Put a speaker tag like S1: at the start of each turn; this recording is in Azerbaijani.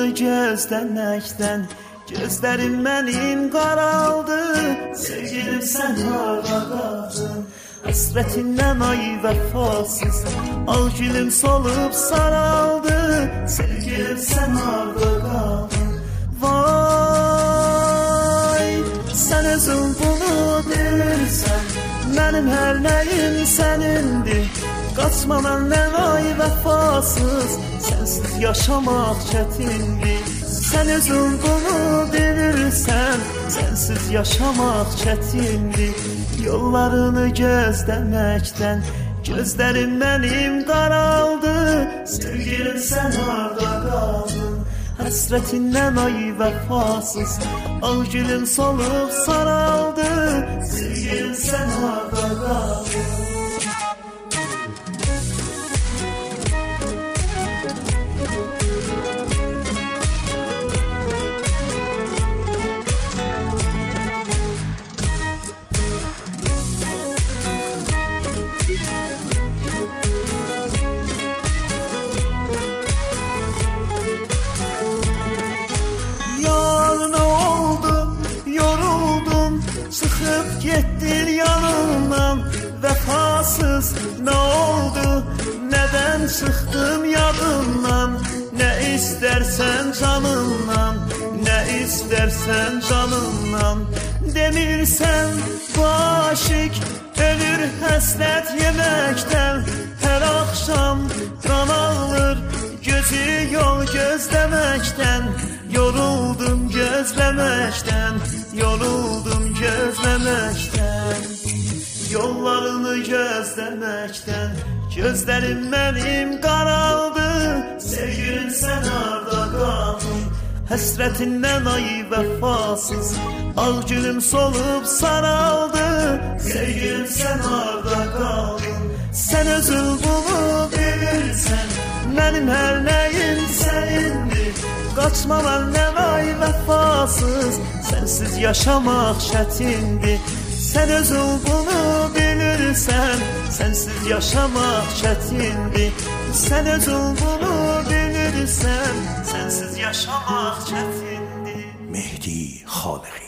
S1: Yollarını gözleməkdən gözlərim mənim qaraldı. Sevgilim sən harda qaldın? Həsrətindən ay vəfasız ağ gülüm solub saraldı. Sevgilim sən harda qaldın? Vay, sən özün bunu bilirsən, mənim hər nəyim sənindir. Qaçma məndən ay vəfasız, sənsiz yaşamaq çətindir. Sən özün bunu bilirsən, sənsiz yaşamaq çətindir. Yollarını gözləməkdən gözlərim mənim qaraldı. Sevgilim sən harda qaldın? Həsrətindən ay vəfasız ağ gülüm solub saraldı. Sevgilim sən harda qaldın? Getdir yanımdan vəfasız, nə oldu, nədən çıxdım yadımdan? Nə istərsən canımdan, nə istərsən canımdan. Demirsən bu aşıq ölür həsrət yeməkdən. Hər axşam qan ağlır gözü yol gözləməkdən. Yoruldum gözləməkdən, yoruldum gözləməkdən. Yollarını gözləməkdən gözlərim mənim qaraldı. Sevgilim sən harda qaldın? Həsrətindən ay vəfasız ağ gülüm solub saraldı. Sevgilim sən harda qaldın? Sən özün bunu bilirsən, mənim hər nəyim sənindir. Qaçma məndən ay vəfasız, sənsiz yaşamaq çətindir. Sən özün bunu bilirsən, sənsiz yaşamaq çətindir. Sən özün bunu bilirsən, sənsiz yaşamaq çətindir.
S2: Mehdi Xaliqi